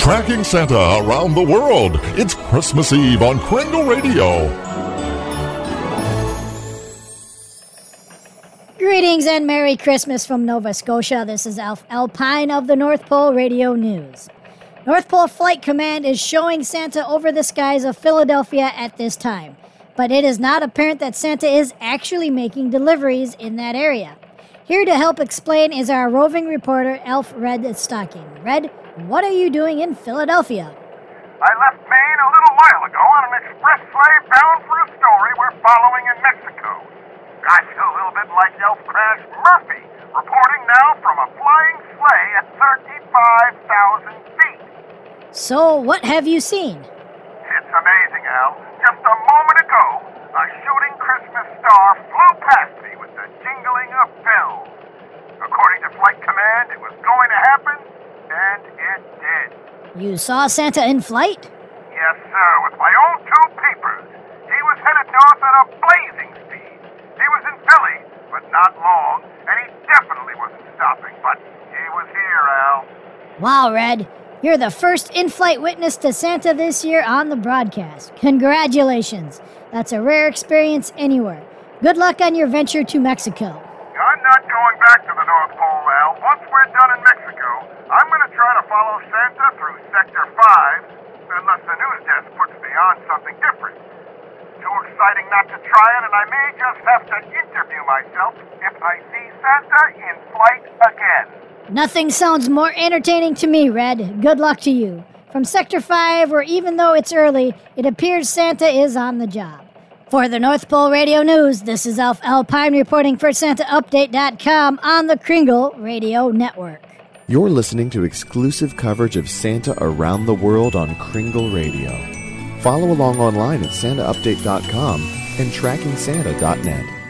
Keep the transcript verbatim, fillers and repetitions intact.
Tracking Santa around the world. It's Christmas Eve on Kringle Radio. Greetings and Merry Christmas from Nova Scotia. This is Alf Alpine of the North Pole Radio News. North Pole Flight Command is showing Santa over the skies of Philadelphia at this time, but it is not apparent that Santa is actually making deliveries in that area. Here to help explain is our roving reporter, Alf Red Stocking. Red, what are you doing in Philadelphia? I left Maine a little while ago on an express sleigh bound for a story we're following in Mexico. I feel a little bit like Elf Crash Murphy, reporting now from a flying sleigh at thirty-five thousand feet. So, what have you seen? It's amazing, Al. Just a moment ago, a shooting Christmas star flew past me with the jingling of bells. According to Flight Command, it was going to happen, and it did. You saw Santa in flight? Yes, sir, with my own two peepers. He was headed north at a blazing speed. He was in Philly, but not long, and he definitely wasn't stopping, but he was here, Al. Wow, Red. You're the first in-flight witness to Santa this year on the broadcast. Congratulations. That's a rare experience anywhere. Good luck on your venture to Mexico. I'm not going back to the North Pole, Al. Once we're done in Mexico, I'm going to try to follow Santa through Sector five, unless the news desk puts me on something different. Too exciting not to try it, and I may just have to interview myself if I see Santa in flight again. Nothing sounds more entertaining to me, Red. Good luck to you. From Sector five, where even though it's early, it appears Santa is on the job. For the North Pole Radio News, this is Alf Alpine reporting for Santa Update dot com on the Kringle Radio Network. You're listening to exclusive coverage of Santa around the world on Kringle Radio. Follow along online at Santa Update dot com and Tracking Santa dot net.